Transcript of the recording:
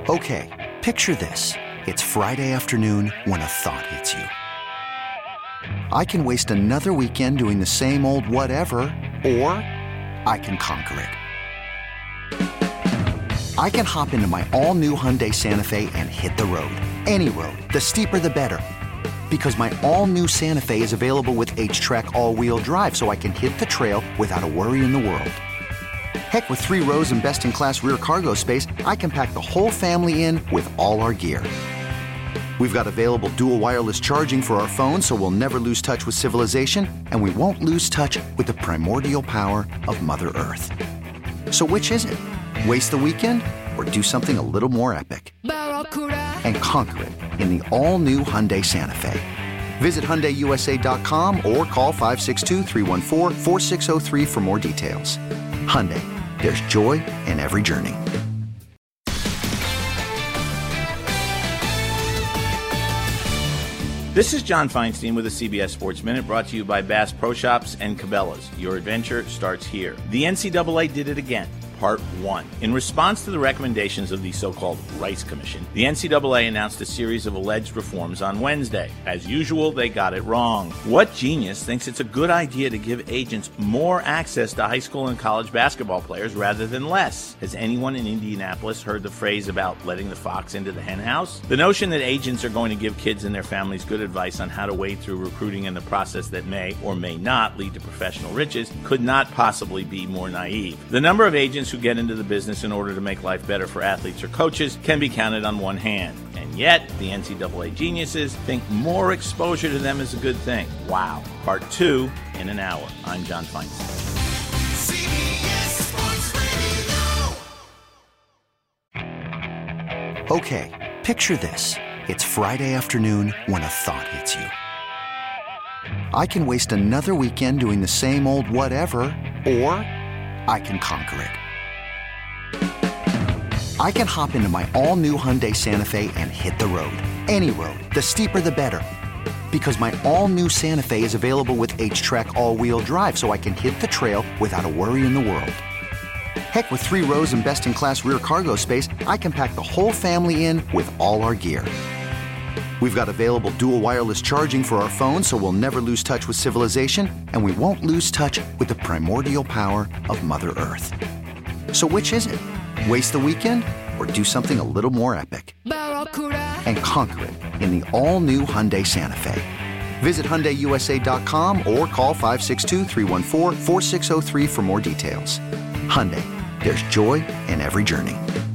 Okay, picture this. It's Friday afternoon when a thought hits you. I can waste another weekend doing the same old whatever, or I can conquer it. I can hop into my all-new Hyundai Santa Fe and hit the road. Any road. The steeper the better. Because my all-new Santa Fe is available with H-Track all-wheel drive, so I can hit the trail without a worry in the world. Heck, with 3 rows and best-in-class rear cargo space, I can pack the whole family in with all our gear. We've got available dual wireless charging for our phones, so we'll never lose touch with civilization, and we won't lose touch with the primordial power of Mother Earth. So which is it? Waste the weekend or do something a little more epic? And conquer it in the all-new Hyundai Santa Fe. Visit HyundaiUSA.com or call 562-314-4603 for more details. Hyundai, there's joy in every journey. This is John Feinstein with a CBS Sports Minute, brought to you by Bass Pro Shops and Cabela's. Your adventure starts here. The NCAA did it again. Part 1. In response to the recommendations of the so-called Rice Commission, the NCAA announced a series of alleged reforms on Wednesday. As usual, they got it wrong. What genius thinks it's a good idea to give agents more access to high school and college basketball players rather than less? Has anyone in Indianapolis heard the phrase about letting the fox into the henhouse? The notion that agents are going to give kids and their families good advice on how to wade through recruiting in the process that may or may not lead to professional riches could not possibly be more naive. The number of agents who get into the business in order to make life better for athletes or coaches can be counted on one hand. And yet, the NCAA geniuses think more exposure to them is a good thing. Wow. Part 2 in an hour. I'm John Feinstein. Okay, picture this. It's Friday afternoon when a thought hits you. I can waste another weekend doing the same old whatever, or I can conquer it. I can hop into my all-new Hyundai Santa Fe and hit the road. Any road. The steeper the better. Because my all-new Santa Fe is available with H-Track all-wheel drive, so I can hit the trail without a worry in the world. Heck, with 3 rows and best-in-class rear cargo space, I can pack the whole family in with all our gear. We've got available dual wireless charging for our phones, so we'll never lose touch with civilization, and we won't lose touch with the primordial power of Mother Earth. So which is it? Waste the weekend or do something a little more epic? And conquer it in the all-new Hyundai Santa Fe. Visit HyundaiUSA.com or call 562-314-4603 for more details. Hyundai, there's joy in every journey.